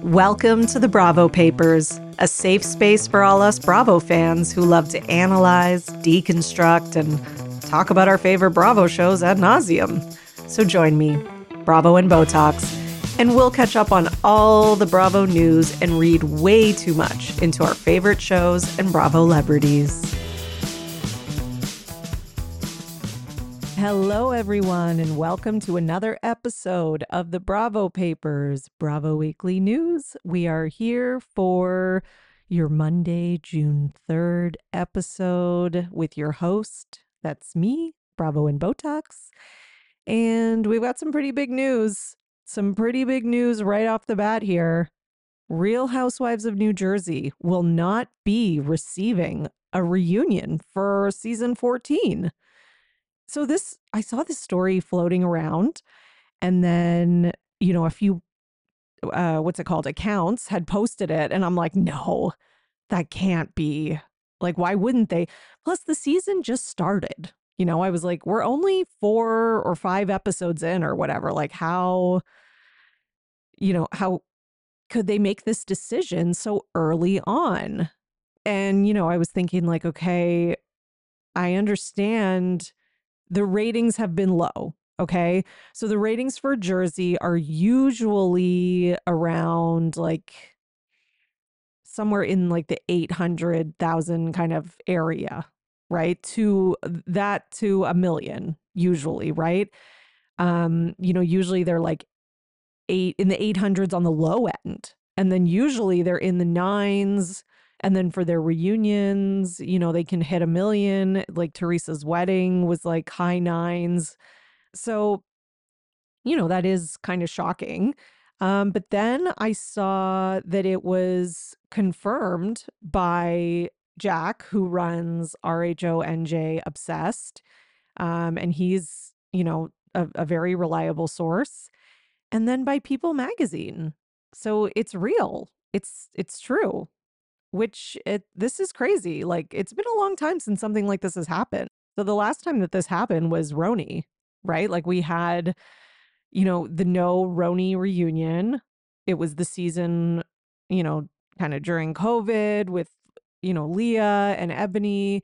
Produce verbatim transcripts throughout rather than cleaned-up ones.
Welcome to the Bravo Papers, a safe space for all us Bravo fans who love to analyze, deconstruct, and talk about our favorite Bravo shows ad nauseum. So join me, Bravo and Botox, and we'll catch up on all the Bravo news and read way too much into our favorite shows and Bravo celebrities. Hello, everyone, and welcome to another episode of the Bravo Papers, Bravo Weekly News. We are here for your Monday, June third episode with your host. That's me, Bravo and Botox. And we've got some pretty big news. Some pretty big news right off the bat here. Real Housewives of New Jersey will not be receiving a reunion for season fourteen. So this, I saw this story floating around, and then, you know, a few, uh, what's it called, accounts had posted it, and I'm like, no, that can't be. Like, why wouldn't they? Plus, the season just started. You know, I was like, we're only four or five episodes in or whatever. Like, how, you know, how could they make this decision so early on? And, you know, I was thinking like, okay, I understand the ratings have been low. Okay. So the ratings for Jersey are usually around like somewhere in like the eight hundred thousand kind of area, right? To that to a million, usually, right? Um, you know, usually they're like eight in the eight hundreds on the low end. And then usually they're in the nines. And then for their reunions, you know, they can hit a million. Like Teresa's wedding was like high nines. So, you know, that is kind of shocking. Um, but then I saw that it was confirmed by Jack, who runs R H O N J Obsessed. Um, and he's, you know, a, a very reliable source. And then by People Magazine. So it's real. It's it's true. Which it this is crazy. Like, it's been a long time since something like this has happened. So the last time that this happened was Roni, right? Like we had, you know, the no Roni reunion. It was the season, you know, kind of during COVID with, you know, Leah and Ebony.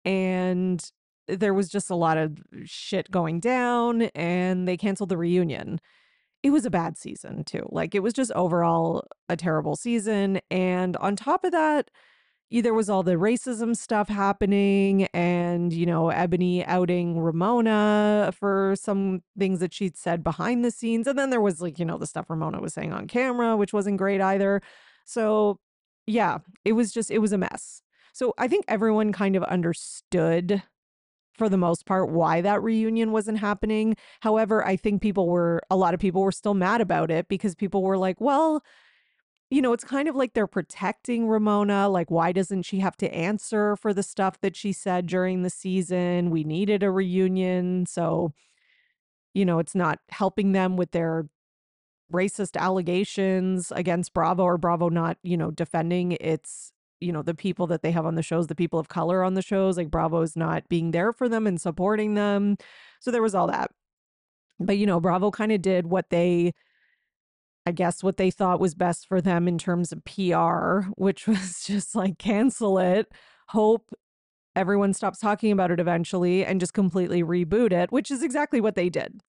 And there was just a lot of shit going down and they canceled the reunion. It was a bad season too. Like it was just overall a terrible season. And on top of that, y- there was all the racism stuff happening and, you know, Ebony outing Ramona for some things that she'd said behind the scenes. And then there was like, you know, the stuff Ramona was saying on camera, which wasn't great either. So yeah, it was just, it was a mess. So I think everyone kind of understood for the most part why that reunion wasn't happening. However, I think people were a lot of people were still mad about it because people were like, well, you know, it's kind of like they're protecting Ramona. Like, why doesn't she have to answer for the stuff that she said during the season? We needed a reunion. So, you know, it's not helping them with their racist allegations against Bravo or Bravo not, you know, defending its, you know, the people that they have on the shows, the people of color on the shows. Like Bravo is not being there for them and supporting them. So there was all that. But, you know, Bravo kind of did what they, I guess, what they thought was best for them in terms of P R, which was just like cancel it, hope everyone stops talking about it eventually, and just completely reboot it, which is exactly what they did.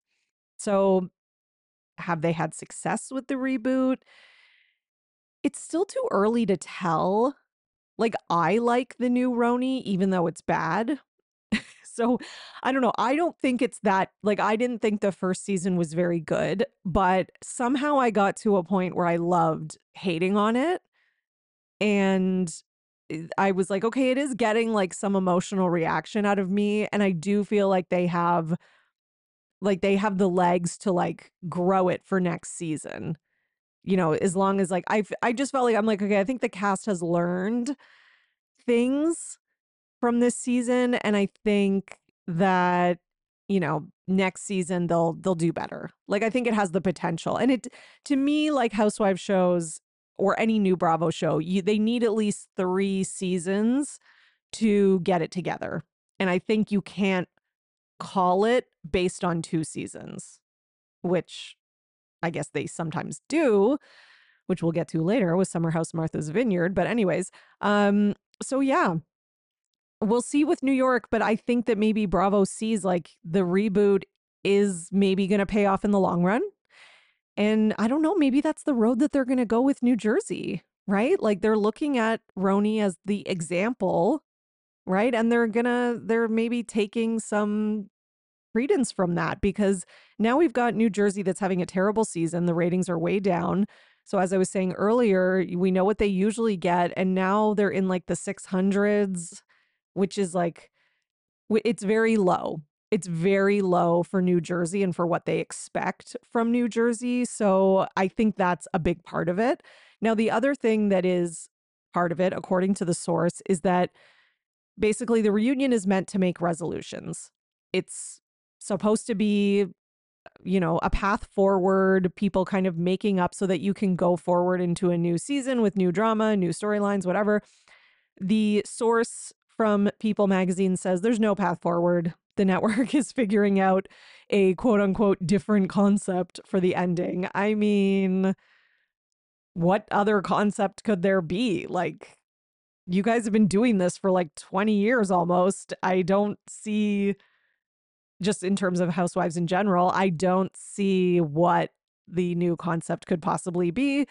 So have they had success with the reboot? It's still too early to tell. Like, I like the new Roni, even though it's bad. So I don't know. I don't think it's that, like, I didn't think the first season was very good, but somehow I got to a point where I loved hating on it. And eh, I was like, okay, it is getting like some emotional reaction out of me. And I do feel like they have, like, they have the legs to like grow it for next season. You know, as long as like, I, I just felt like, I'm like, okay, I think the cast has learned things from this season, and I think that, you know, next season they'll they'll do better. Like I think it has the potential. And it, to me, like Housewives shows or any new Bravo show, you they need at least three seasons to get it together. And I think you can't call it based on two seasons, which I guess they sometimes do which we'll get to later with Summer House Martha's Vineyard. But anyways, um, so yeah, we'll see with New York, but I think that maybe Bravo sees like the reboot is maybe going to pay off in the long run. And I don't know, maybe that's the road that they're going to go with New Jersey, right? Like they're looking at Roni as the example, right? And they're going to, they're maybe taking some credence from that because now we've got New Jersey that's having a terrible season. The ratings are way down. So as I was saying earlier, we know what they usually get. And now they're in like the six hundreds, which is like, it's very low. It's very low for New Jersey and for what they expect from New Jersey. So I think that's a big part of it. Now, the other thing that is part of it, according to the source, is that basically the reunion is meant to make resolutions. It's supposed to be, you know, a path forward, people kind of making up so that you can go forward into a new season with new drama, new storylines, whatever. The source from People magazine says there's no path forward. The network is figuring out a quote unquote different concept for the ending. I mean, what other concept could there be? Like, you guys have been doing this for like twenty years almost. I don't see, just in terms of Housewives in general, I don't see what the new concept could possibly be.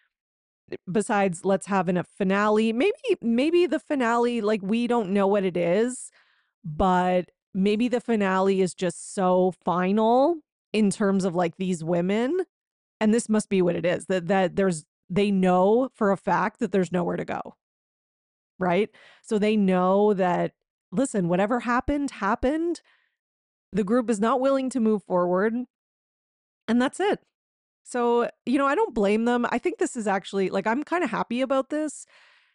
Besides, let's have a finale. Maybe, maybe the finale, like we don't know what it is, but maybe the finale is just so final in terms of like these women. And this must be what it is, that that there's they know for a fact that there's nowhere to go. Right? So they know that, listen, whatever happened, happened. The group is not willing to move forward. And that's it. So, you know, I don't blame them. I think this is actually like, I'm kind of happy about this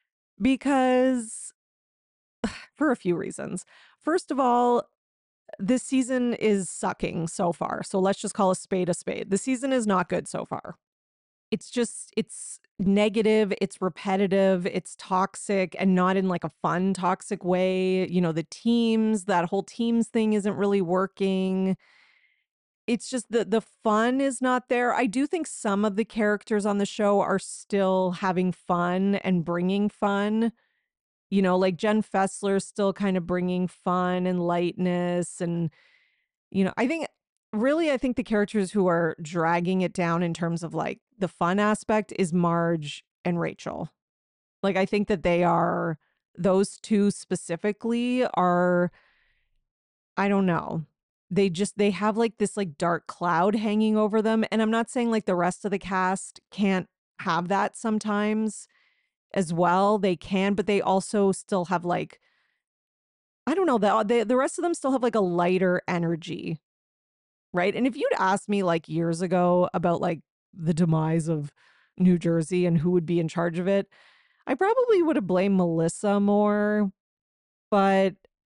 because for a few reasons. First of all, this season is sucking so far. So let's just call a spade a spade. The season is not good so far. It's just, it's negative, it's repetitive, it's toxic, and not in like a fun, toxic way. You know, the teams, that whole teams thing isn't really working. It's just the the fun is not there. I do think some of the characters on the show are still having fun and bringing fun. You know, like Jen Fessler still kind of bringing fun and lightness. And, you know, I think really, I think the characters who are dragging it down in terms of like the fun aspect is Marge and Rachel. Like, I think that they are, those two specifically are, I don't know. They just, they have like this like dark cloud hanging over them. And I'm not saying like the rest of the cast can't have that sometimes as well. They can, but they also still have like, I don't know, the, the, the rest of them still have like a lighter energy. Right. And if you'd asked me like years ago about like the demise of New Jersey and who would be in charge of it, I probably would have blamed Melissa more. But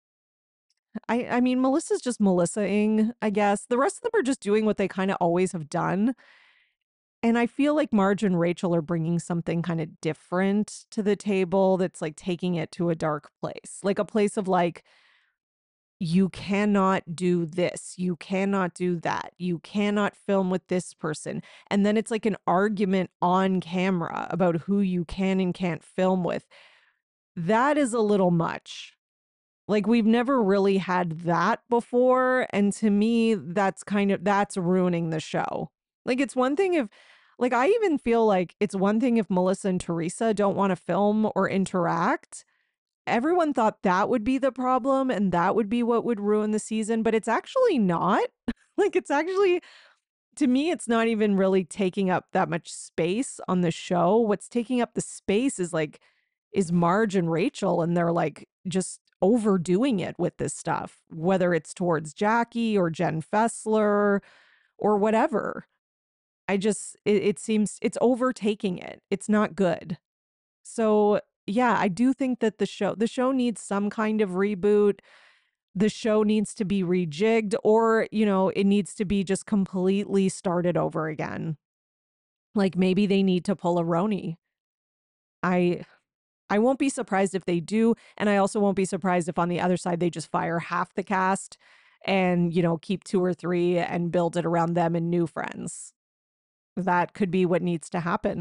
I, I mean, Melissa's just Melissa-ing, I guess. The rest of them are just doing what they kind of always have done. And I feel like Marge and Rachel are bringing something kind of different to the table that's like taking it to a dark place, like a place of like, you cannot do this. You cannot do that. You cannot film with this person. And then it's like an argument on camera about who you can and can't film with. That is a little much. Like, we've never really had that before. And to me, that's kind of, that's ruining the show. Like, it's one thing if, like, I even feel like it's one thing if Melissa and Teresa don't want to film or interact. Everyone thought that would be the problem and that would be what would ruin the season, but it's actually not. Like, it's actually, to me, it's not even really taking up that much space on the show. What's taking up the space is like, is Marge and Rachel, and they're like just overdoing it with this stuff, whether it's towards Jackie or Jen Fessler or whatever. I just, it, it seems it's overtaking it. It's not good. So yeah, I do think that the show, the show needs some kind of reboot. The show needs to be rejigged, or, you know, it needs to be just completely started over again. Like maybe they need to pull a Roni. I, I won't be surprised if they do. And I also won't be surprised if on the other side, they just fire half the cast and, you know, keep two or three and build it around them and new friends. That could be what needs to happen.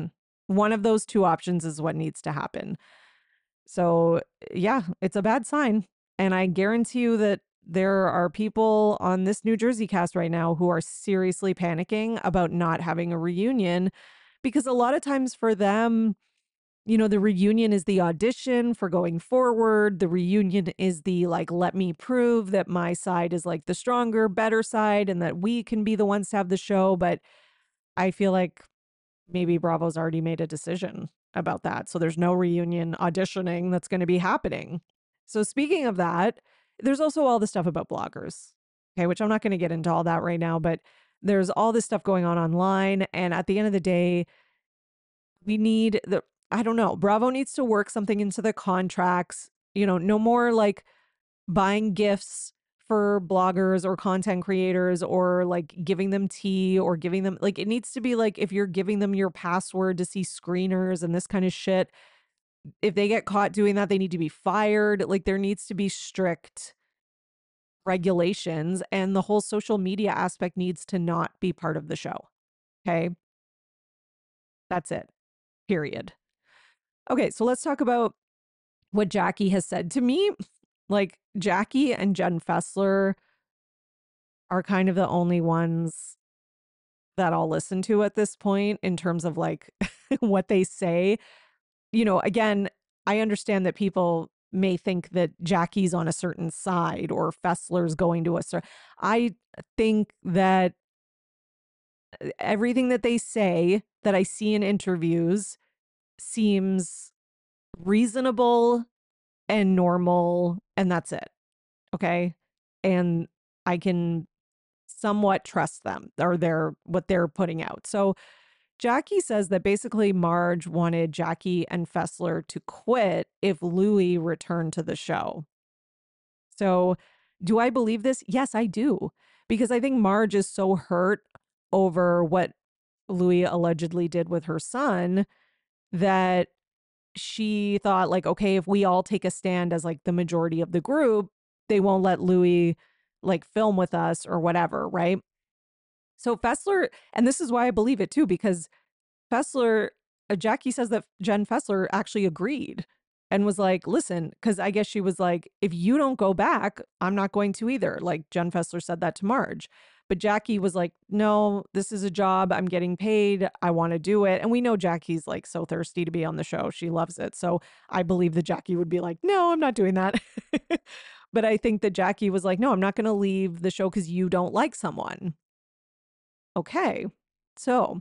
One of those two options is what needs to happen. So, yeah, it's a bad sign. And I guarantee you that there are people on this New Jersey cast right now who are seriously panicking about not having a reunion because a lot of times for them, you know, the reunion is the audition for going forward. The reunion is the like, let me prove that my side is like the stronger, better side and that we can be the ones to have the show. But I feel like maybe Bravo's already made a decision about that. So there's no reunion auditioning that's going to be happening. So speaking of that, there's also all the stuff about bloggers, okay, which I'm not going to get into all that right now, but there's all this stuff going on online. And at the end of the day, we need the, I don't know, Bravo needs to work something into the contracts, you know, no more like buying gifts for bloggers or content creators or like giving them tea or giving them like it needs to be like if you're giving them your password to see screeners and this kind of shit, if they get caught doing that, they need to be fired. Like there needs to be strict regulations and the whole social media aspect needs to not be part of the show. Okay. That's it. Period. Okay. So let's talk about what Jackie has said to me. Like Jackie and Jen Fessler are kind of the only ones that I'll listen to at this point in terms of like what they say. You know, again, I understand that people may think that Jackie's on a certain side or Fessler's going to a certain. I think that everything that they say that I see in interviews seems reasonable and normal, and that's it. Okay. And I can somewhat trust them or their what they're putting out. So Jackie says that basically Marge wanted Jackie and Fessler to quit if Louis returned to the show. So do I believe this? Yes, I do. Because I think Marge is so hurt over what Louis allegedly did with her son that she thought like, okay, if we all take a stand as like the majority of the group, they won't let Louis like film with us or whatever, right? So Fessler, and this is why I believe it too, because Fessler, uh, Jackie says that Jen Fessler actually agreed and was like, listen, because I guess she was like, if you don't go back, I'm not going to either. Like Jen Fessler said that to Marge. But Jackie was like, no, this is a job. I'm getting paid. I want to do it. And we know Jackie's like so thirsty to be on the show. She loves it. So I believe that Jackie would be like, no, I'm not doing that. But I think that Jackie was like, no, I'm not going to leave the show because you don't like someone. Okay. So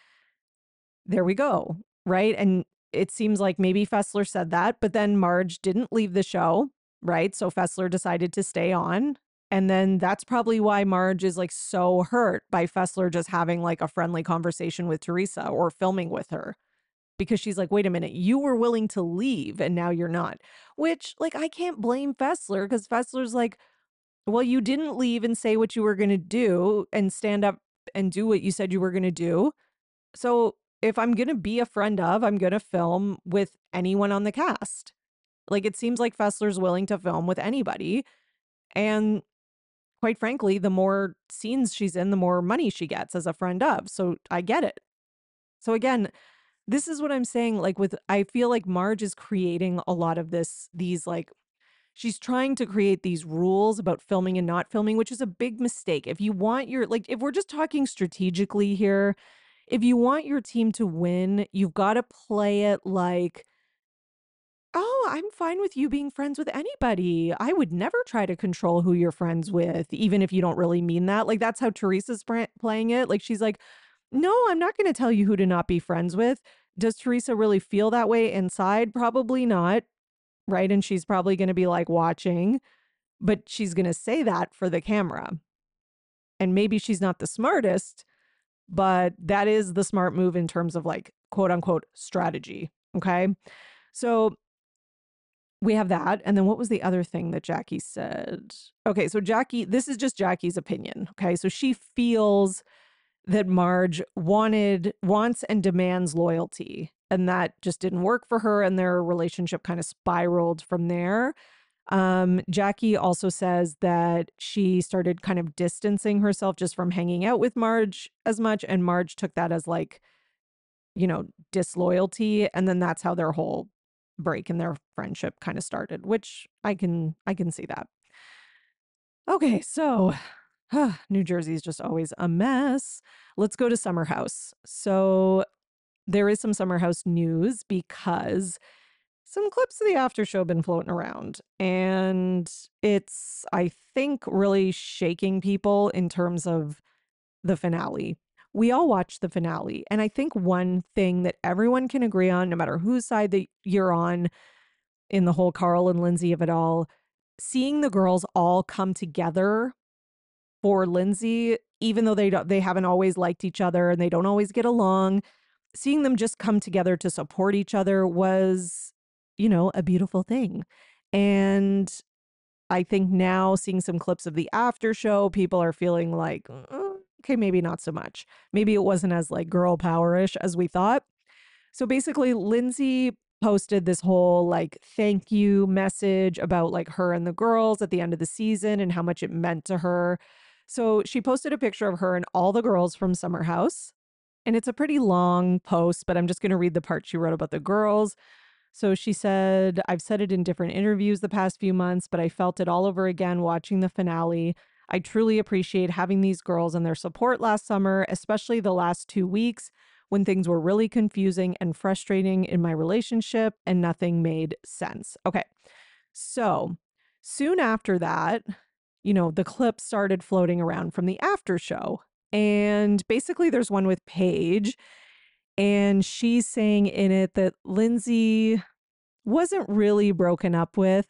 there we go. Right. And it seems like maybe Fessler said that, but then Marge didn't leave the show. Right. So Fessler decided to stay on. And then that's probably why Marge is like so hurt by Fessler just having like a friendly conversation with Teresa or filming with her. Because she's like, wait a minute, you were willing to leave and now you're not. Which, like, I can't blame Fessler because Fessler's like, well, you didn't leave and say what you were going to do and stand up and do what you said you were going to do. So if I'm going to be a friend of, I'm going to film with anyone on the cast. Like, it seems like Fessler's willing to film with anybody. And quite frankly, the more scenes she's in, the more money she gets as a friend of. So I get it. So again, this is what I'm saying. Like, with, I feel like Marge is creating a lot of this, these like, she's trying to create these rules about filming and not filming, which is a big mistake. If you want your, like, if we're just talking strategically here, if you want your team to win, you've got to play it like, oh, I'm fine with you being friends with anybody. I would never try to control who you're friends with, even if you don't really mean that. Like, that's how Teresa's pr- playing it. Like, she's like, no, I'm not going to tell you who to not be friends with. Does Teresa really feel that way inside? Probably not. Right. And she's probably going to be like watching, but she's going to say that for the camera. And maybe she's not the smartest, but that is the smart move in terms of like quote unquote strategy. Okay. So we have that. And then what was the other thing that Jackie said? Okay. So Jackie, this is just Jackie's opinion. Okay. So she feels that Marge wanted, wants and demands loyalty. And that just didn't work for her. And their relationship kind of spiraled from there. Um, Jackie also says that she started kind of distancing herself just from hanging out with Marge as much. And Marge took that as like, you know, disloyalty. And then that's how their whole break in their friendship kind of started, which I can I can see that. Okay, so New Jersey is just always a mess. Let's go to Summer House. So there is some Summer House news because some clips of the after show have been floating around. And it's, I think, really shaking people in terms of the finale. We all watched the finale. And I think one thing that everyone can agree on, no matter whose side that you're on in the whole Carl and Lindsay of it all, seeing the girls all come together for Lindsay, even though they don't, they haven't always liked each other and they don't always get along, seeing them just come together to support each other was, you know, a beautiful thing. And I think now seeing some clips of the after show, people are feeling like, "Mm, okay, maybe not so much. Maybe it wasn't as like girl power-ish as we thought." So basically, Lindsay posted this whole like thank you message about like her and the girls at the end of the season and how much it meant to her. So she posted a picture of her and all the girls from Summer House. And it's a pretty long post, but I'm just going to read the part she wrote about the girls. So she said, I've said it in different interviews the past few months, but I felt it all over again watching the finale. I truly appreciate having these girls and their support last summer, especially the last two weeks when things were really confusing and frustrating in my relationship and nothing made sense. Okay. So soon after that, you know, the clip started floating around from the after show. And basically, there's one with Paige, and she's saying in it that Lindsay wasn't really broken up with.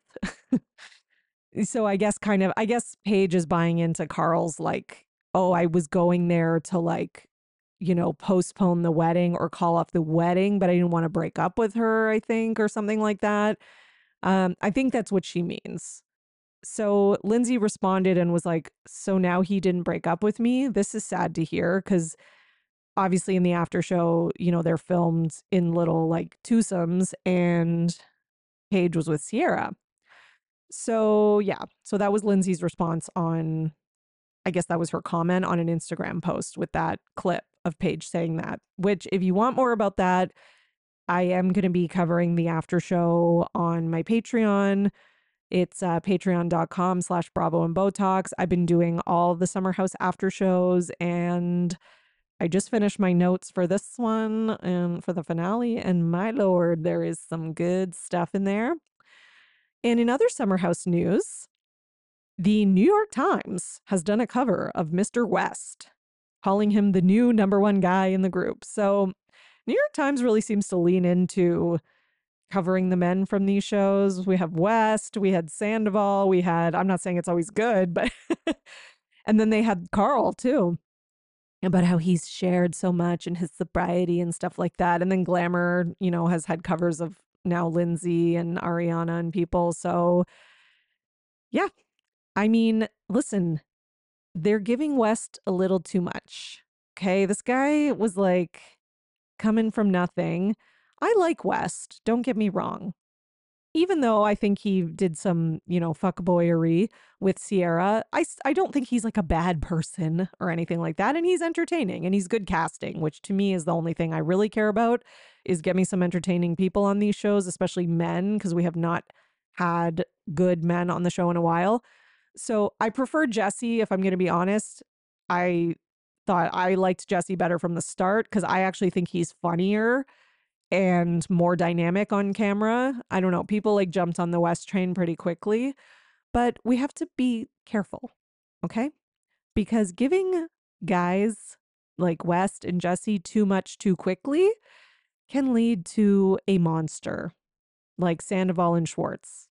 So I guess kind of, I guess Paige is buying into Carl's like, oh, I was going there to like, you know, postpone the wedding or call off the wedding, but I didn't want to break up with her, I think, or something like that. Um, I think that's what she means. So Lindsay responded and was like, so now he didn't break up with me. This is sad to hear because obviously in the after show, you know, they're filmed in little like twosomes and Paige was with Sierra. So yeah, so that was Lindsay's response on, I guess that was her comment on an Instagram post with that clip of Paige saying that, which if you want more about that, I am going to be covering the after show on my Patreon. It's uh, patreon.com slash Bravo and Botox. I've been doing all the Summer House after shows and I just finished my notes for this one and for the finale. And my lord, there is some good stuff in there. And in other Summer House news, the New York Times has done a cover of Mister West, calling him the new number one guy in the group. So New York Times really seems to lean into covering the men from these shows. We have West, we had Sandoval, we had, I'm not saying it's always good, but, and then they had Carl too, about how he's shared so much and his sobriety and stuff like that. And then Glamour, you know, has had covers of now Lindsay and Ariana and people. So yeah, I mean, listen, they're giving West a little too much. Okay. This guy was like coming from nothing. I like West. Don't get me wrong. Even though I think he did some, you know, fuckboyery with Sierra, I, I don't think he's like a bad person or anything like that. And he's entertaining and he's good casting, which to me is the only thing I really care about is get me some entertaining people on these shows, especially men, because we have not had good men on the show in a while. So I prefer Jesse, if I'm going to be honest. I thought I liked Jesse better from the start because I actually think he's funnier and more dynamic on camera. I don't know. People like jumped on the West train pretty quickly, but we have to be careful, okay? Because giving guys like West and Jesse too much too quickly can lead to a monster like Sandoval and Schwartz.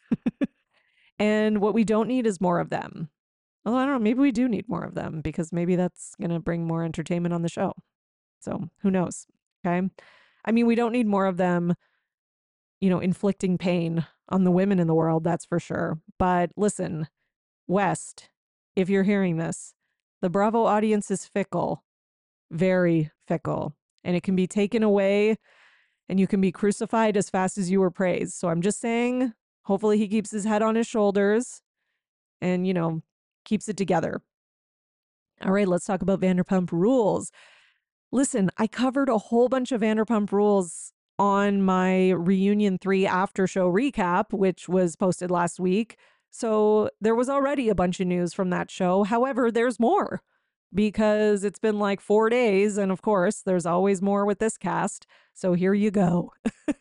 And what we don't need is more of them. Although I don't know, maybe we do need more of them because maybe that's going to bring more entertainment on the show. So who knows? Okay. I mean, we don't need more of them, you know, inflicting pain on the women in the world, that's for sure. But listen, West, if you're hearing this, the Bravo audience is fickle, very fickle, and it can be taken away and you can be crucified as fast as you were praised. So I'm just saying, hopefully he keeps his head on his shoulders and, you know, keeps it together. All right, let's talk about Vanderpump Rules. Listen, I covered a whole bunch of Vanderpump Rules on my Reunion three after show recap, which was posted last week. So there was already a bunch of news from that show. However, there's more because it's been like four days. And of course, there's always more with this cast. So here you go.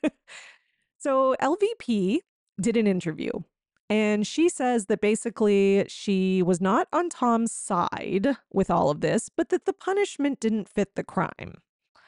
So L V P did an interview and she says that basically she was not on Tom's side with all of this, but that the punishment didn't fit the crime.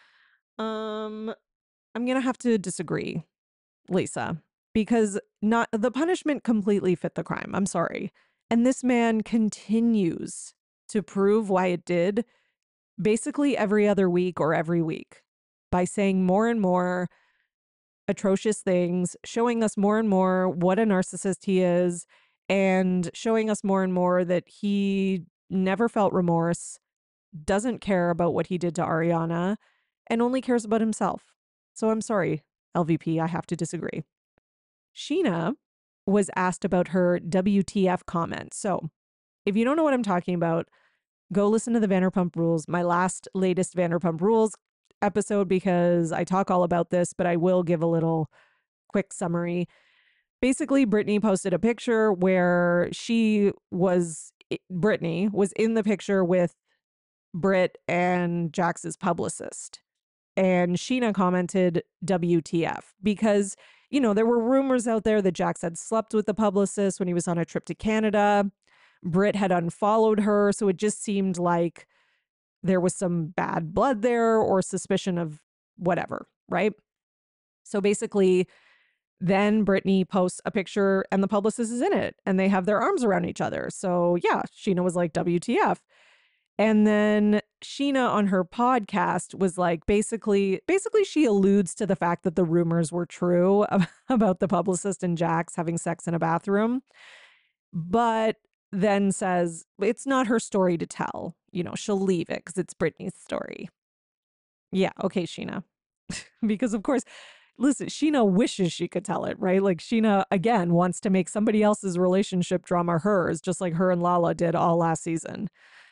Um, I'm going to have to disagree, Lisa, because not the punishment completely fit the crime. I'm sorry. And this man continues to prove why it did basically every other week or every week by saying more and more atrocious things, showing us more and more what a narcissist he is, and showing us more and more that he never felt remorse, doesn't care about what he did to Ariana, and only cares about himself. So I'm sorry, L V P, I have to disagree. Scheana was asked about her W T F comment. So if you don't know what I'm talking about, go listen to the Vanderpump Rules, my last latest Vanderpump Rules episode, because I talk all about this, but I will give a little quick summary. Basically, Brittany posted a picture where she was, Brittany was in the picture with Britt and Jax's publicist. And Scheana commented W T F because, you know, there were rumors out there that Jax had slept with the publicist when he was on a trip to Canada. Britt had unfollowed her. So it just seemed like there was some bad blood there or suspicion of whatever, right? So basically, then Brittany posts a picture and the publicist is in it and they have their arms around each other. So yeah, Scheana was like, W T F. And then Scheana on her podcast was like, basically, basically she alludes to the fact that the rumors were true about the publicist and Jax having sex in a bathroom, but then says it's not her story to tell. You know, she'll leave it because it's Brittany's story. Yeah, okay, Scheana. Because of course, listen, Scheana wishes she could tell it, right? Like Scheana, again, wants to make somebody else's relationship drama hers, just like her and Lala did all last season.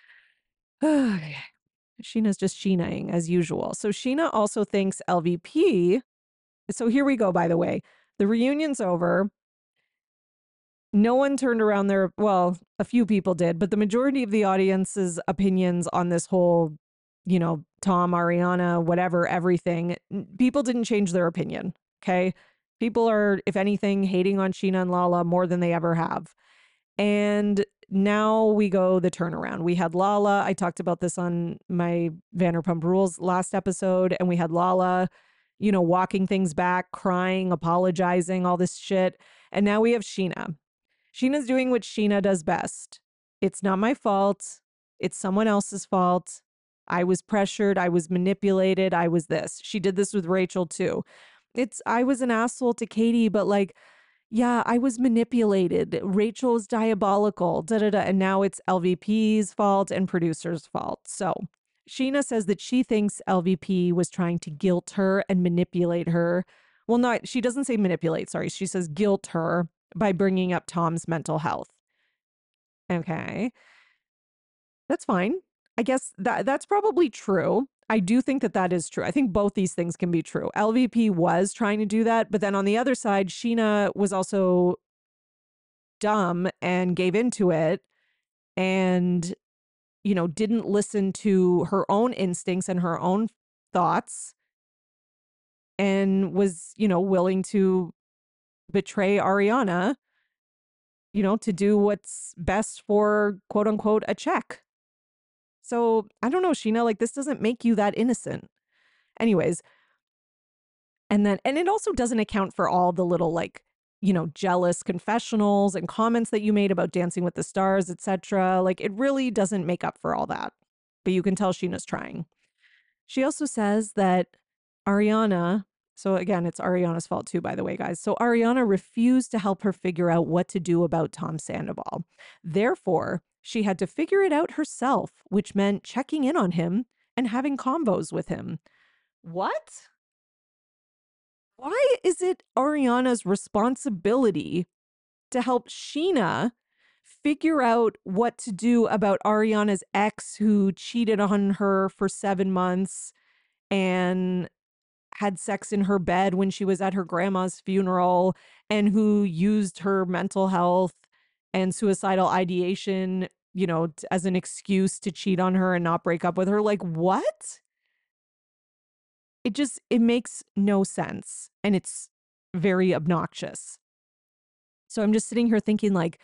Scheana's just Scheanaing as usual. So Scheana also thinks L V P. So here we go, by the way. The reunion's over. No one turned around their, well, a few people did, but the majority of the audience's opinions on this whole, you know, Tom, Ariana, whatever, everything, people didn't change their opinion. Okay. People are, if anything, hating on Scheana and Lala more than they ever have. And now we go the turnaround. We had Lala. I talked about this on my Vanderpump Rules last episode. And we had Lala, you know, walking things back, crying, apologizing, all this shit. And now we have Scheana. Scheana's doing what Scheana does best. It's not my fault. It's someone else's fault. I was pressured. I was manipulated. I was this. She did this with Rachel too. It's, I was an asshole to Katie, but like, yeah, I was manipulated. Rachel's diabolical, da da da. And now it's L V P's fault and producer's fault. So Scheana says that she thinks L V P was trying to guilt her and manipulate her. Well, not, she doesn't say manipulate, sorry. She says guilt her by bringing up Tom's mental health. Okay. That's fine. I guess that that's probably true. I do think that that is true. I think both these things can be true. L V P was trying to do that, but then on the other side, Scheana was also dumb and gave into it and, you know, didn't listen to her own instincts and her own thoughts and was, you know, willing to betray Ariana, you know, to do what's best for quote unquote a check. So I don't know, Scheana, like this doesn't make you that innocent. Anyways, and then, and it also doesn't account for all the little like, you know, jealous confessionals and comments that you made about Dancing with the Stars, et cetera. Like it really doesn't make up for all that. But you can tell Scheana's trying. She also says that Ariana, so again, it's Ariana's fault too, by the way, guys. So Ariana refused to help her figure out what to do about Tom Sandoval. Therefore, she had to figure it out herself, which meant checking in on him and having combos with him. What? Why is it Ariana's responsibility to help Scheana figure out what to do about Ariana's ex who cheated on her for seven months and had sex in her bed when she was at her grandma's funeral, and who used her mental health and suicidal ideation, you know, t- as an excuse to cheat on her and not break up with her. Like, what? It just, it makes no sense. And it's very obnoxious. So I'm just sitting here thinking, like,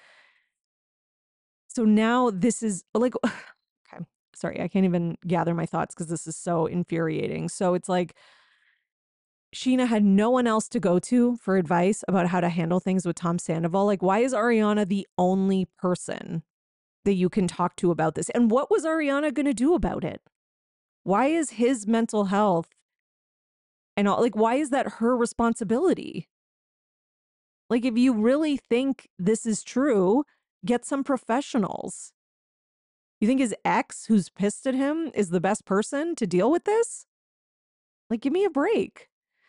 so now this is like, okay, sorry, I can't even gather my thoughts because this is so infuriating. So it's like, Sheena had no one else to go to for advice about how to handle things with Tom Sandoval. Like, why is Ariana the only person that you can talk to about this? And what was Ariana going to do about it? Why is his mental health and all, like, why is that her responsibility? Like, if you really think this is true, get some professionals. You think his ex, who's pissed at him, is the best person to deal with this? Like, give me a break.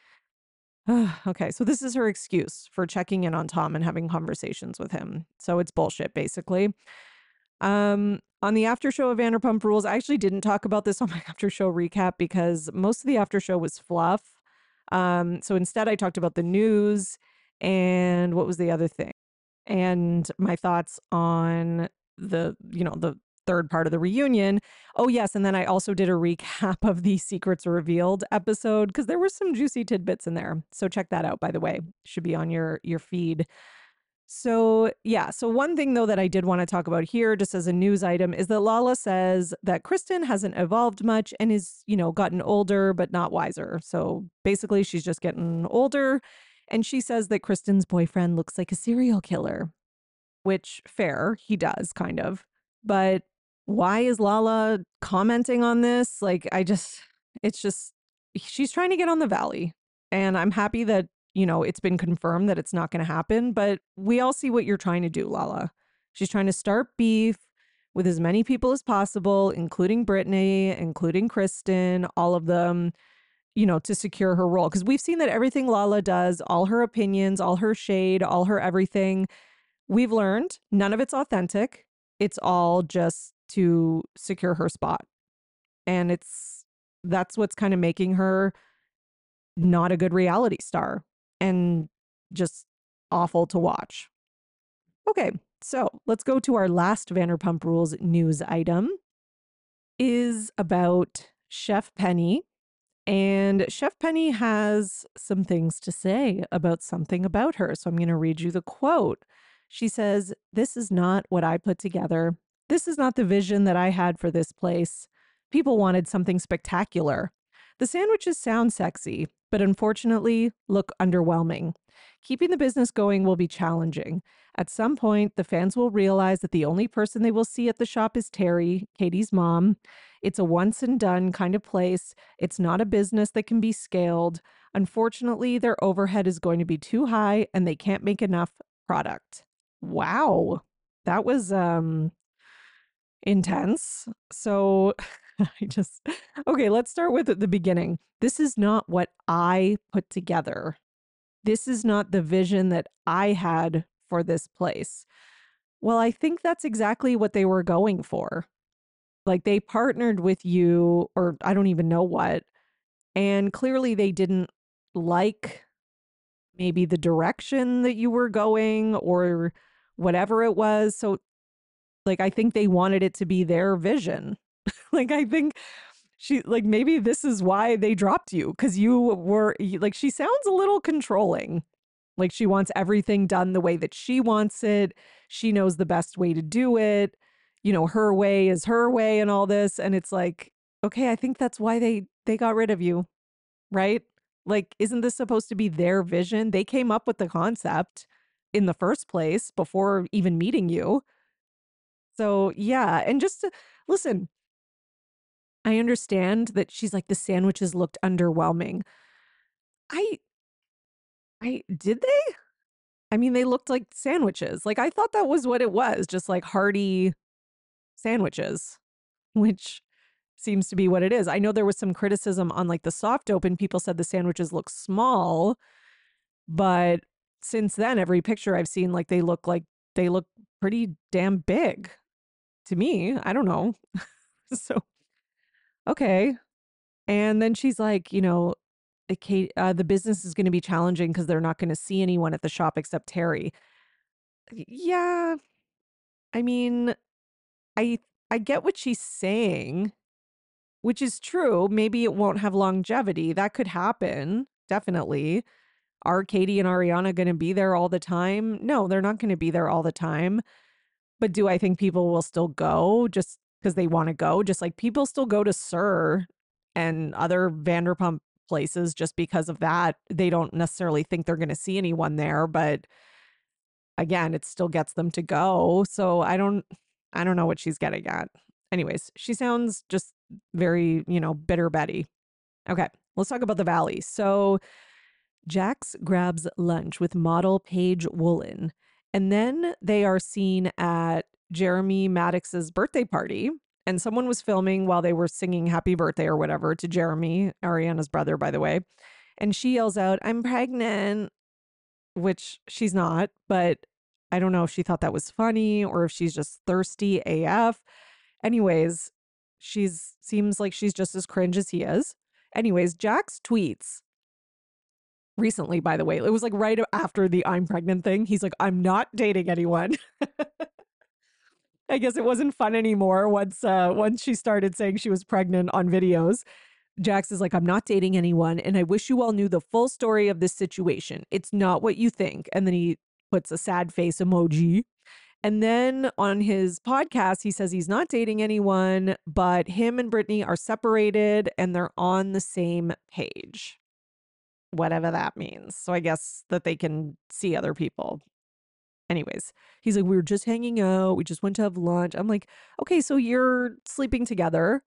Okay, so this is her excuse for checking in on Tom and having conversations with him. So it's bullshit, basically. Um, on the after show of Vanderpump Rules, I actually didn't talk about this on my after show recap because most of the after show was fluff. Um, so instead, I talked about the news and what was the other thing? And my thoughts on the, you know, the third part of the reunion. Oh, yes. And then I also did a recap of the Secrets Revealed episode because there were some juicy tidbits in there. So check that out, by the way. Should be on your your feed. So, yeah. So, one thing, though, that I did want to talk about here, just as a news item, is that Lala says that Kristen hasn't evolved much and is, you know, gotten older, but not wiser. So, basically, she's just getting older. And she says that Kristen's boyfriend looks like a serial killer, which, fair, he does, kind of. But why is Lala commenting on this? Like, I just, it's just, she's trying to get on the valley. And I'm happy that, you know, it's been confirmed that it's not going to happen. But we all see what you're trying to do, Lala. She's trying to start beef with as many people as possible, including Brittany, including Kristen, all of them, you know, to secure her role. Because we've seen that everything Lala does, all her opinions, all her shade, all her everything, we've learned none of it's authentic. It's all just to secure her spot. And it's that's what's kind of making her not a good reality star and just awful to watch. Okay, so let's go to our last Vanderpump Rules news item is about Chef Penny. And Chef Penny has some things to say about something about her. So I'm going to read you the quote. She says, "This is not what I put together. This is not the vision that I had for this place. People wanted something spectacular. The sandwiches sound sexy, but unfortunately look underwhelming. Keeping the business going will be challenging. At some point, the fans will realize that the only person they will see at the shop is Terry, Katie's mom. It's a once and done kind of place. It's not a business that can be scaled. Unfortunately, their overhead is going to be too high and they can't make enough product." Wow. That was um intense. So I just okay, let's start with at the beginning. This is not what I put together. This is not the vision that I had for this place. Well, I think that's exactly what they were going for. Like they partnered with you, or I don't even know what, and clearly they didn't like maybe the direction that you were going or whatever it was. So, like, I think they wanted it to be their vision. Like, I think she, like, maybe this is why they dropped you because you were, like, she sounds a little controlling. Like, she wants everything done the way that she wants it. She knows the best way to do it. You know, her way is her way and all this. And it's like, okay, I think that's why they they got rid of you, right? Like, isn't this supposed to be their vision? They came up with the concept in the first place before even meeting you. So, yeah. And just to listen, I understand that she's like, the sandwiches looked underwhelming. I, I, did they? I mean, they looked like sandwiches. Like, I thought that was what it was, just like hearty sandwiches, which seems to be what it is. I know there was some criticism on like the soft open. People said the sandwiches look small, but since then, every picture I've seen, like they look like they look pretty damn big to me. I don't know. So, okay. And then she's like, you know, the Kate, uh, the business is going to be challenging because they're not going to see anyone at the shop except Terry. Y- Yeah, I mean, I I get what she's saying, which is true. Maybe it won't have longevity. That could happen. Definitely. Are Katie and Ariana going to be there all the time? No, they're not going to be there all the time. But do I think people will still go just because they want to go? Just like people still go to Sir and other Vanderpump places just because of that. They don't necessarily think they're going to see anyone there, but again, it still gets them to go. So I don't I don't know what she's getting at. Anyways, she sounds just very, you know, bitter Betty. Okay, let's talk about the Valley. So Jax grabs lunch with model Paige Woolen, and then they are seen at Jeremy Maddox's birthday party. And someone was filming while they were singing happy birthday or whatever to Jeremy, Ariana's brother, by the way. And she yells out, I'm pregnant, which she's not, but I don't know if she thought that was funny or if she's just thirsty A F. Anyways, she's seems like she's just as cringe as he is. Anyways, Jax tweets recently, by the way. It was like right after the I'm pregnant thing. He's like, I'm not dating anyone. I guess it wasn't fun anymore once uh once she started saying she was pregnant on videos. Jax is like, I'm not dating anyone, and I wish you all knew the full story of this situation. It's not what you think. And then he puts a sad face emoji. And then on his podcast, he says he's not dating anyone, but him and Brittany are separated and they're on the same page, whatever that means. So I guess that they can see other people. Anyways, he's like, we were just hanging out. We just went to have lunch. I'm like, okay, so you're sleeping together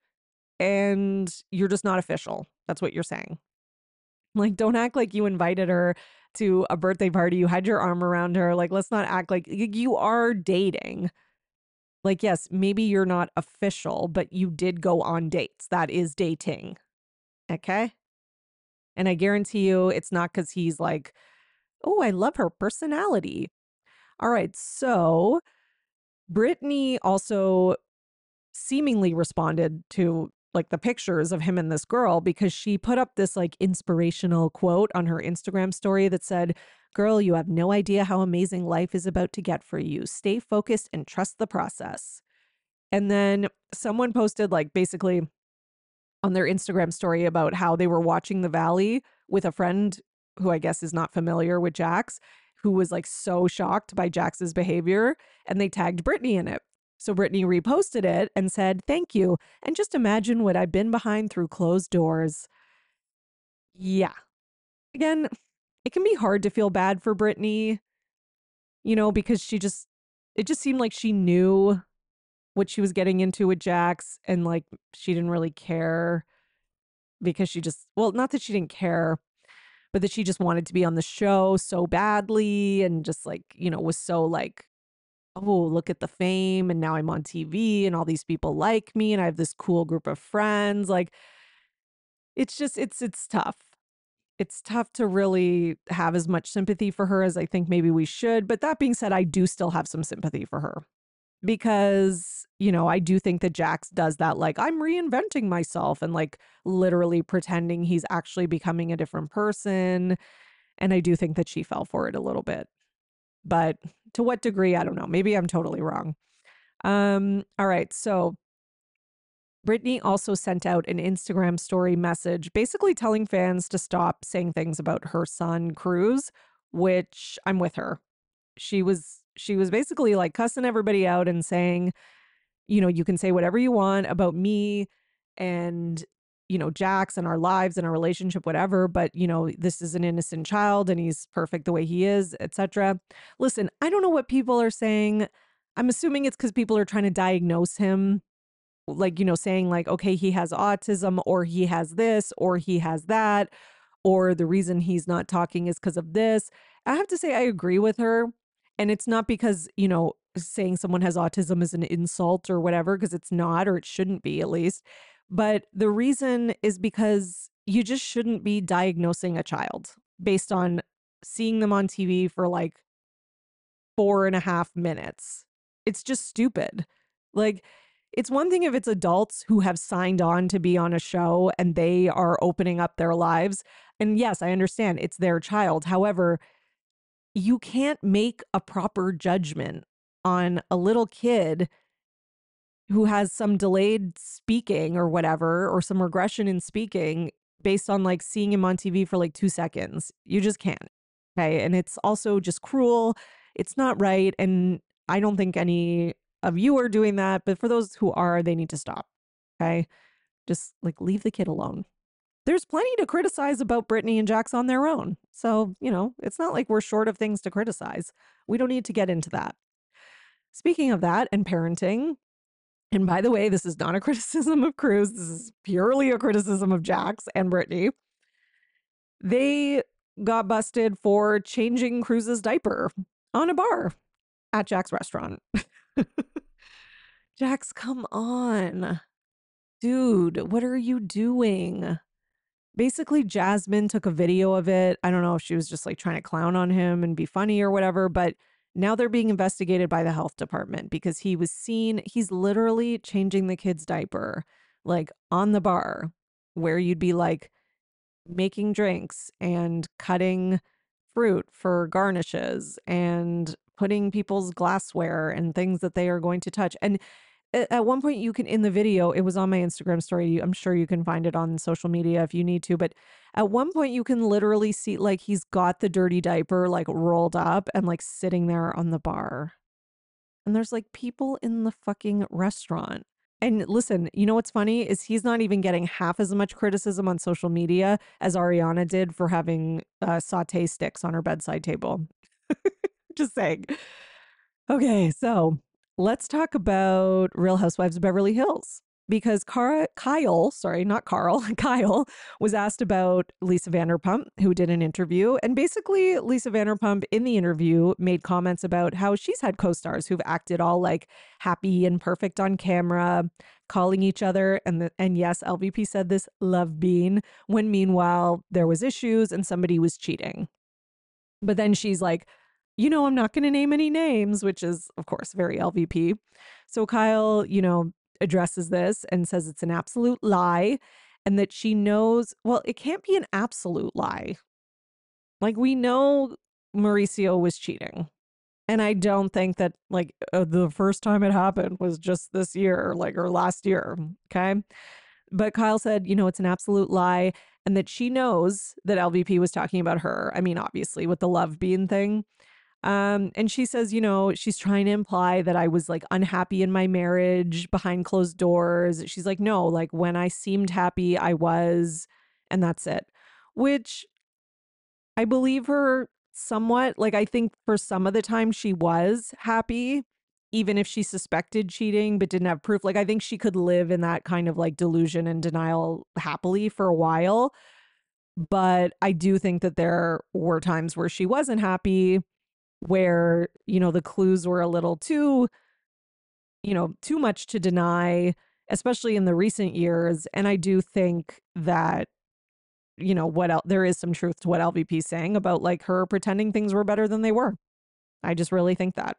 and you're just not official. That's what you're saying. Like, don't act like you invited her to a birthday party. You had your arm around her. Like, let's not act like you are dating. Like, yes, maybe you're not official, but you did go on dates. That is dating. Okay. And I guarantee you it's not because he's like, oh, I love her personality. All right. So Brittany also seemingly responded to like the pictures of him and this girl because she put up this like inspirational quote on her Instagram story that said, girl, you have no idea how amazing life is about to get for you. Stay focused and trust the process. And then someone posted like basically on their Instagram story about how they were watching The Valley with a friend who I guess is not familiar with Jax, who was like so shocked by Jax's behavior, and they tagged Brittany in it. So Brittany reposted it and said, thank you. And just imagine what I've been behind through closed doors. Yeah. Again, it can be hard to feel bad for Brittany, you know, because she just, it just seemed like she knew what she was getting into with Jax and like she didn't really care because she just, well, not that she didn't care, but that she just wanted to be on the show so badly and just like, you know, was so like, oh, look at the fame. And now I'm on T V and all these people like me and I have this cool group of friends. Like, it's just, it's, it's tough. It's tough to really have as much sympathy for her as I think maybe we should. But that being said, I do still have some sympathy for her because, you know, I do think that Jax does that. Like, I'm reinventing myself and like literally pretending he's actually becoming a different person. And I do think that she fell for it a little bit. But to what degree, I don't know. Maybe I'm totally wrong. Um, all right. So Brittany also sent out an Instagram story message basically telling fans to stop saying things about her son, Cruz, which I'm with her. She was she was basically like cussing everybody out and saying, you know, you can say whatever you want about me and, you know, Jax and our lives and our relationship, whatever, but, you know, this is an innocent child and he's perfect the way he is, et cetera. Listen, I don't know what people are saying. I'm assuming it's because people are trying to diagnose him, like, you know, saying like, okay, he has autism or he has this or he has that, or the reason he's not talking is because of this. I have to say, I agree with her. And it's not because, you know, saying someone has autism is an insult or whatever, because it's not, or it shouldn't be at least. But the reason is because you just shouldn't be diagnosing a child based on seeing them on T V for like four and a half minutes. It's just stupid. Like, it's one thing if it's adults who have signed on to be on a show and they are opening up their lives. And yes, I understand it's their child. However, you can't make a proper judgment on a little kid who has some delayed speaking or whatever, or some regression in speaking based on like seeing him on T V for like two seconds. You just can't. Okay. And it's also just cruel. It's not right. And I don't think any of you are doing that. But for those who are, they need to stop. Okay. Just like leave the kid alone. There's plenty to criticize about Brittany and Jax on their own. So, you know, it's not like we're short of things to criticize. We don't need to get into that. Speaking of that and parenting, and by the way, this is not a criticism of Cruz. This is purely a criticism of Jax and Brittany. They got busted for changing Cruz's diaper on a bar at Jack's restaurant. Jax, come on. Dude, what are you doing? Basically, Jasmine took a video of it. I don't know if she was just like trying to clown on him and be funny or whatever, but now they're being investigated by the health department because he was seen, he's literally changing the kid's diaper, like on the bar, where you'd be like making drinks and cutting fruit for garnishes and putting people's glassware and things that they are going to touch. And at one point you can, in the video, it was on my Instagram story. I'm sure you can find it on social media if you need to, but at one point you can literally see like he's got the dirty diaper like rolled up and like sitting there on the bar. And there's like people in the fucking restaurant. And listen, you know what's funny is he's not even getting half as much criticism on social media as Ariana did for having uh, saute sticks on her bedside table. Just saying. Okay, so let's talk about Real Housewives of Beverly Hills because Cara, Kyle, sorry, not Carl, Kyle was asked about Lisa Vanderpump, who did an interview. And basically, Lisa Vanderpump in the interview made comments about how she's had co-stars who've acted all like happy and perfect on camera, calling each other. And, the, and yes, L V P said this, love bean, when meanwhile there was issues and somebody was cheating. But then she's like, you know, I'm not going to name any names, which is, of course, very L V P. So Kyle, you know, addresses this and says it's an absolute lie and that she knows, well, it can't be an absolute lie. Like, we know Mauricio was cheating. And I don't think that, like, uh, the first time it happened was just this year, like, or last year. Okay. But Kyle said, you know, it's an absolute lie and that she knows that L V P was talking about her. I mean, obviously, with the love bean thing. Um, and she says, you know, she's trying to imply that I was like unhappy in my marriage behind closed doors. She's like, no, like when I seemed happy, I was, and that's it. Which I believe her somewhat. Like, I think for some of the time she was happy, even if she suspected cheating but didn't have proof. Like, I think she could live in that kind of like delusion and denial happily for a while. But I do think that there were times where she wasn't happy, where, you know, the clues were a little too, you know, too much to deny, especially in the recent years. And I do think that, you know, what else, there is some truth to what L V P is saying about like her pretending things were better than they were. I just really think that.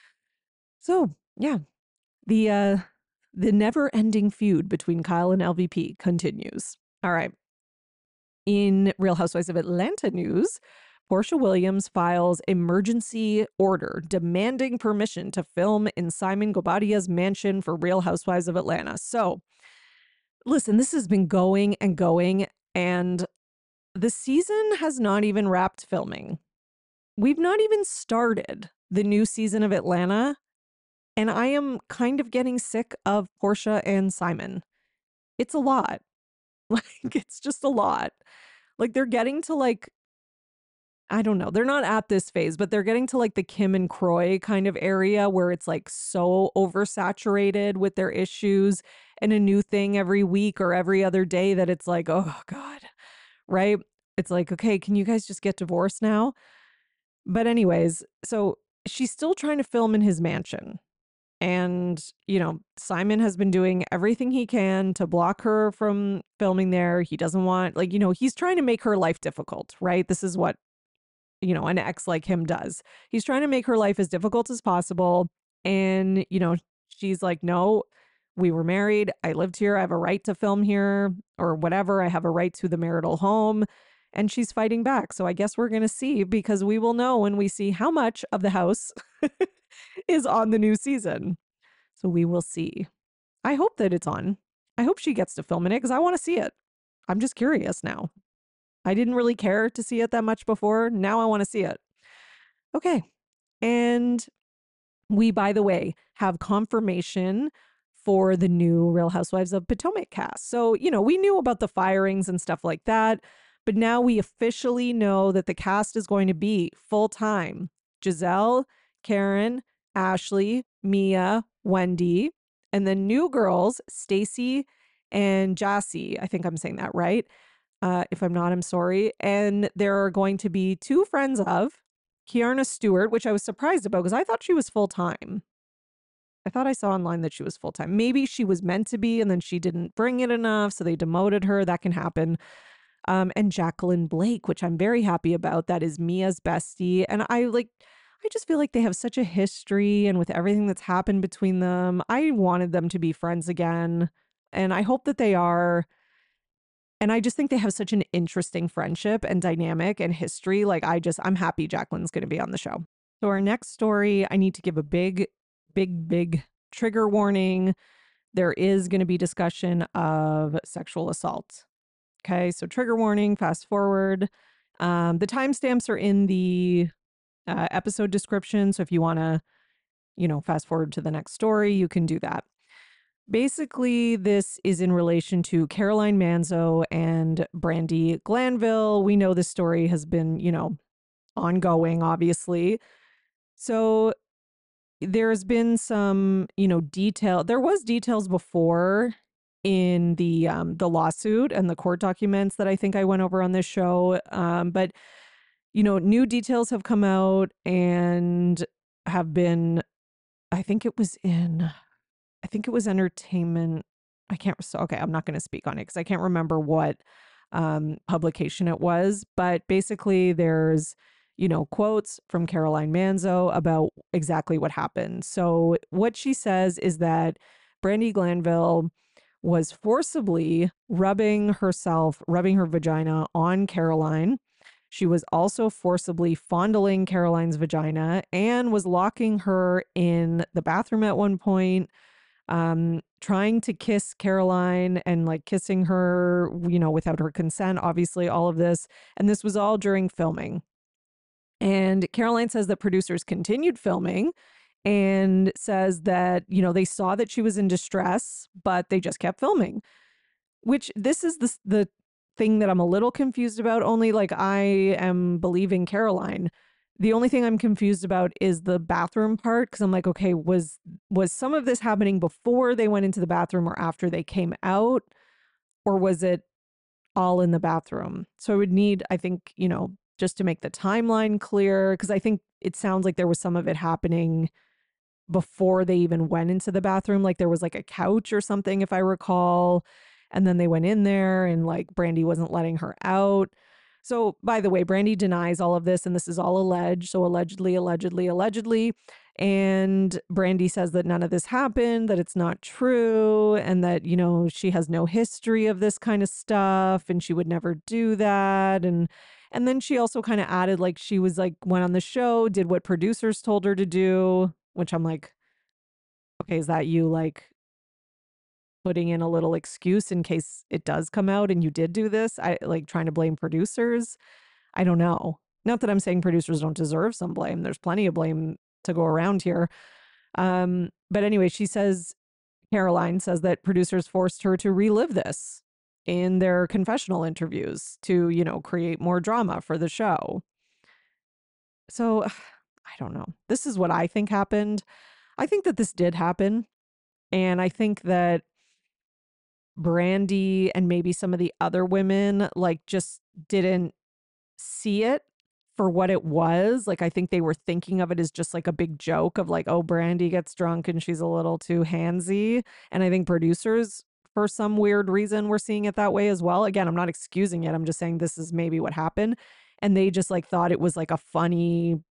So, yeah, the uh the never-ending feud between Kyle and L V P continues. All right. In Real Housewives of Atlanta news, Portia Williams files emergency order demanding permission to film in Simon Gobadia's mansion for Real Housewives of Atlanta. So, listen, this has been going and going, and the season has not even wrapped filming. We've not even started the new season of Atlanta, and I am kind of getting sick of Portia and Simon. It's a lot. Like, it's just a lot. Like, they're getting to like, I don't know. They're not at this phase, but they're getting to like the Kim and Croy kind of area where it's like so oversaturated with their issues and a new thing every week or every other day that it's like, oh God, right? It's like, okay, can you guys just get divorced now? But anyways, so she's still trying to film in his mansion. And, you know, Simon has been doing everything he can to block her from filming there. He doesn't want, like, you know, he's trying to make her life difficult, right? This is what, you know, an ex like him does. He's trying to make her life as difficult as possible. And, you know, she's like, no, we were married. I lived here. I have a right to film here or whatever. I have a right to the marital home. And she's fighting back. So I guess we're going to see because we will know when we see how much of the house is on the new season. So we will see. I hope that it's on. I hope she gets to film in it because I want to see it. I'm just curious now. I didn't really care to see it that much before. Now I want to see it. Okay. And we, by the way, have confirmation for the new Real Housewives of Potomac cast. So, you know, we knew about the firings and stuff like that, but now we officially know that the cast is going to be full time. Giselle, Karen, Ashley, Mia, Wendy, and then new girls, Stacy and Jassy. I think I'm saying that right. Uh, if I'm not, I'm sorry. And there are going to be two friends of Kiarna Stewart, which I was surprised about because I thought she was full time. I thought I saw online that she was full time. Maybe she was meant to be and then she didn't bring it enough, so they demoted her. That can happen. Um, and Jacqueline Blake, which I'm very happy about. That is Mia's bestie. And I like, I just feel like they have such a history, and with everything that's happened between them, I wanted them to be friends again. And I hope that they are. And I just think they have such an interesting friendship and dynamic and history. Like, I just, I'm happy Jacqueline's going to be on the show. So, our next story, I need to give a big, big, big trigger warning. There is going to be discussion of sexual assault. Okay. So, trigger warning, fast forward. Um, the timestamps are in the uh, episode description. So, if you want to, you know, fast forward to the next story, you can do that. Basically, this is in relation to Caroline Manzo and Brandi Glanville. We know this story has been, you know, ongoing, obviously. So there's been some, you know, detail. There was details before in the um, the lawsuit and the court documents that I think I went over on this show. Um, but you know, new details have come out and have been. I think it was in. I think it was entertainment. I can't, so, okay, I'm not going to speak on it because I can't remember what um, publication it was. But basically, there's, you know, quotes from Caroline Manzo about exactly what happened. So, what she says is that Brandi Glanville was forcibly rubbing herself, rubbing her vagina on Caroline. She was also forcibly fondling Caroline's vagina and was locking her in the bathroom at one point, um, trying to kiss Caroline and like kissing her, you know, without her consent, obviously, all of this. And this was all during filming. And Caroline says that producers continued filming and says that, you know, they saw that she was in distress, but they just kept filming, which this is the, the thing that I'm a little confused about. Only like I am believing Caroline. The only thing I'm confused about is the bathroom part, because I'm like, okay, was was some of this happening before they went into the bathroom or after they came out, or was it all in the bathroom? So I would need, I think, you know, just to make the timeline clear, because I think it sounds like there was some of it happening before they even went into the bathroom. Like there was like a couch or something, if I recall, and then they went in there and like Brandi wasn't letting her out. So, by the way, Brandi denies all of this, and this is all alleged. So, allegedly, allegedly, allegedly. And Brandi says that none of this happened, that it's not true, and that, you know, she has no history of this kind of stuff, and she would never do that. And and then she also kind of added, like, she was like, went on the show, did what producers told her to do, which I'm like, okay, is that you like putting in a little excuse in case it does come out and you did do this? I like trying to blame producers. I don't know. Not that I'm saying producers don't deserve some blame. There's plenty of blame to go around here. Um, but anyway, she says, Caroline says that producers forced her to relive this in their confessional interviews to, you know, create more drama for the show. So I don't know. This is what I think happened. I think that this did happen. And I think that Brandi and maybe some of the other women like just didn't see it for what it was. Like I think they were thinking of it as just like a big joke of like, oh, Brandi gets drunk and she's a little too handsy. And I think producers, for some weird reason, were seeing it that way as well. Again, I'm not excusing it. I'm just saying this is maybe what happened. And they just like thought it was like a funny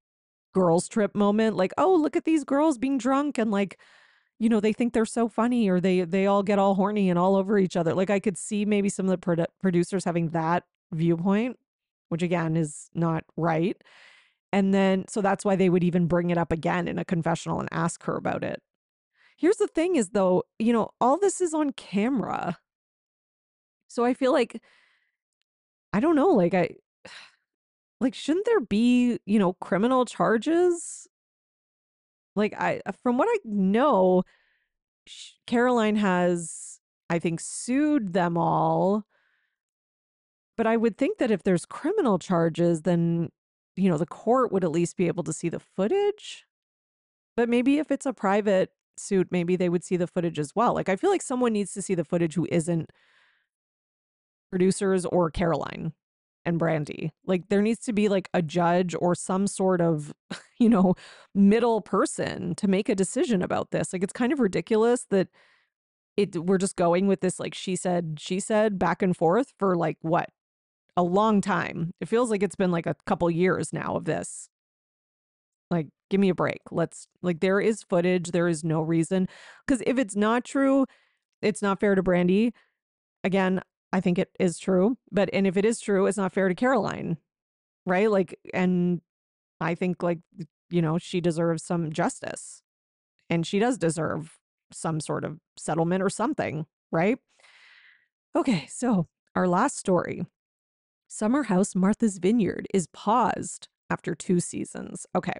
girls trip moment, like, oh, look at these girls being drunk and like, you know, they think they're so funny or they they all get all horny and all over each other. Like I could see maybe some of the produ- producers having that viewpoint, which again is not right. And then so that's why they would even bring it up again in a confessional and ask her about it. Here's the thing is though, you know, all this is on camera. So I feel like I don't know, like I like shouldn't there be, you know, criminal charges? Like I from what I know, sh- Caroline has I think sued them all, but I would think that if there's criminal charges then you know, the court would at least be able to see the footage. But maybe if it's a private suit, maybe they would see the footage as well. Like I feel like someone needs to see the footage who isn't producers or Caroline and Brandy. Like there needs to be like a judge or some sort of, you know, middle person to make a decision about this. Like it's kind of ridiculous that it we're just going with this like she said, she said back and forth for like what? A long time. It feels like it's been like a couple years now of this. Like give me a break. Let's like there is footage, there is no reason cuz if it's not true, it's not fair to Brandy. Again, I think it is true, but and if it is true, it's not fair to Caroline, right? Like, and I think like, you know, she deserves some justice and she does deserve some sort of settlement or something, right? Okay, so our last story Summer House Martha's Vineyard is paused after two seasons. Okay.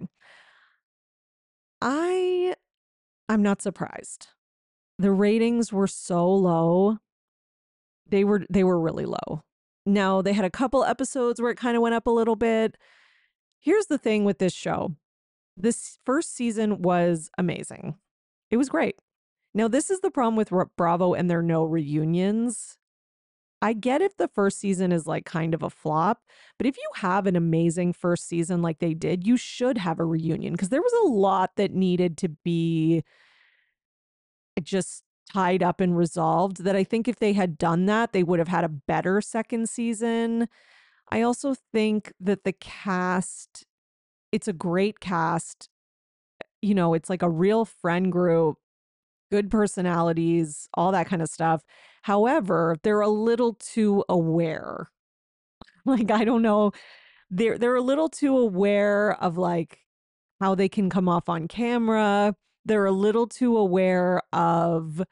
I I'm not surprised. The ratings were so low. They were they were really low. Now, they had a couple episodes where it kind of went up a little bit. Here's the thing with this show. This first season was amazing. It was great. Now, this is the problem with Bravo and their no reunions. I get if the first season is like kind of a flop, but if you have an amazing first season like they did, you should have a reunion because there was a lot that needed to be just tied up and resolved that I think if they had done that, they would have had a better second season. I also think that the cast, it's a great cast. You know, it's like a real friend group, good personalities, all that kind of stuff. However, they're a little too aware. Like, I don't know, they're they're a little too aware of like how they can come off on camera. They're a little too aware of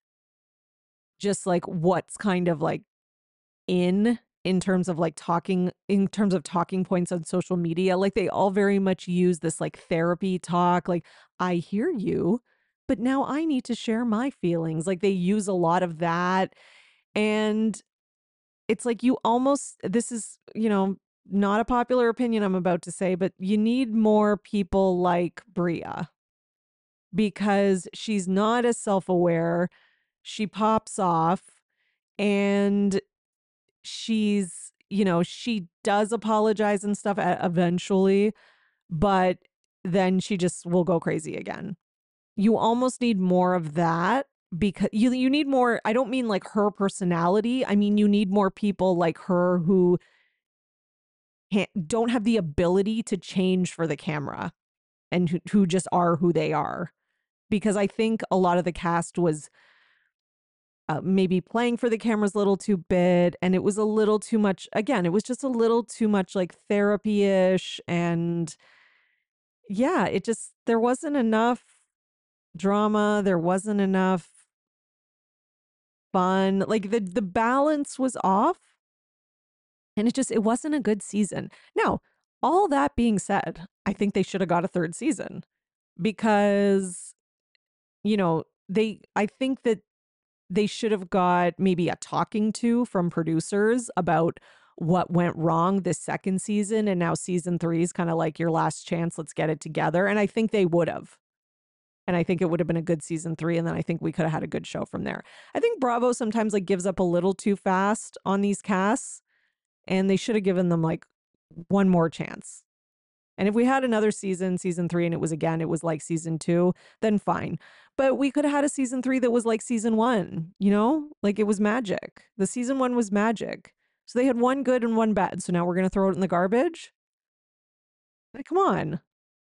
just like what's kind of like in in terms of like talking in terms of talking points on social media. Like they all very much use this like therapy talk, like I hear you, but now I need to share my feelings. Like they use a lot of that, and it's like you almost, this is, you know, not a popular opinion I'm about to say, but you need more people like Bria because she's not as self-aware. She pops off and she's, you know, she does apologize and stuff e- eventually, but then she just will go crazy again. You almost need more of that because you you need more. I don't mean like her personality. I mean you need more people like her who can't, don't have the ability to change for the camera and who, who just are who they are. Because I think a lot of the cast was uh, maybe playing for the cameras a little too bit, and it was a little too much. Again, it was just a little too much like therapy-ish, and yeah, it just there wasn't enough drama, there wasn't enough fun. Like the the balance was off, and it just it wasn't a good season. Now, all that being said, I think they should have got a third season because you know, they I think that they should have got maybe a talking to from producers about what went wrong this second season. And now season three is kind of like your last chance. Let's get it together. And I think they would have. And I think it would have been a good season three. And then I think we could have had a good show from there. I think Bravo sometimes like gives up a little too fast on these casts. And they should have given them like one more chance. And if we had another season, season three, and it was again, it was like season two, then fine. But we could have had a season three that was like season one, you know? Like it was magic. The season one was magic. So they had one good and one bad. So now we're going to throw it in the garbage? Like, come on.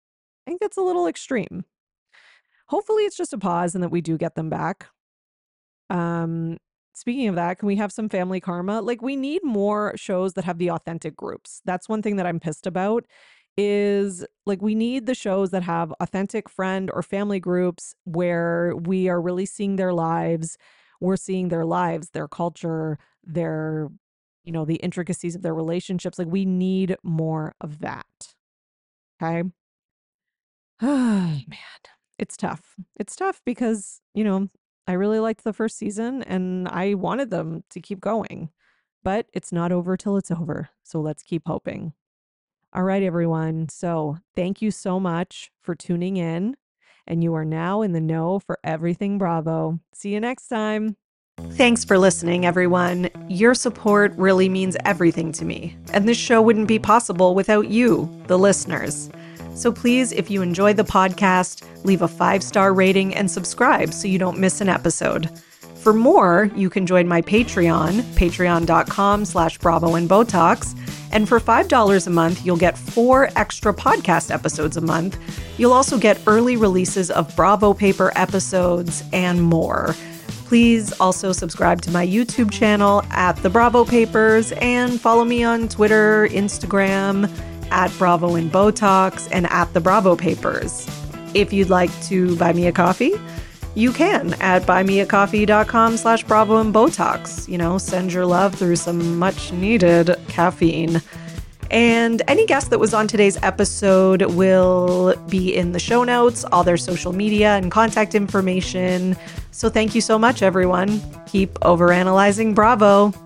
I think that's a little extreme. Hopefully it's just a pause and that we do get them back. Um, speaking of that, can we have some family karma? Like, we need more shows that have the authentic groups. That's one thing that I'm pissed about is like we need the shows that have authentic friend or family groups where we are really seeing their lives. We're seeing their lives, their culture, their, you know, the intricacies of their relationships. Like, we need more of that. Okay. Oh, man. It's tough. It's tough because, you know, I really liked the first season and I wanted them to keep going, but it's not over till it's over. So let's keep hoping. All right, everyone. So thank you so much for tuning in. And you are now in the know for everything Bravo. See you next time. Thanks for listening, everyone. Your support really means everything to me. And this show wouldn't be possible without you, the listeners. So please, if you enjoy the podcast, leave a five-star rating and subscribe so you don't miss an episode. For more, you can join my Patreon, patreon.com slash Bravo and Botox. And for five dollars a month, you'll get four extra podcast episodes a month. You'll also get early releases of Bravo Paper episodes and more. Please also subscribe to my YouTube channel at The Bravo Papers and follow me on Twitter, Instagram, at Bravo and Botox, and at The Bravo Papers. If you'd like to buy me a coffee, you can at buymeacoffee.com slash Bravo and Botox. You know, send your love through some much needed caffeine. And any guest that was on today's episode will be in the show notes, all their social media and contact information. So thank you so much, everyone. Keep overanalyzing Bravo.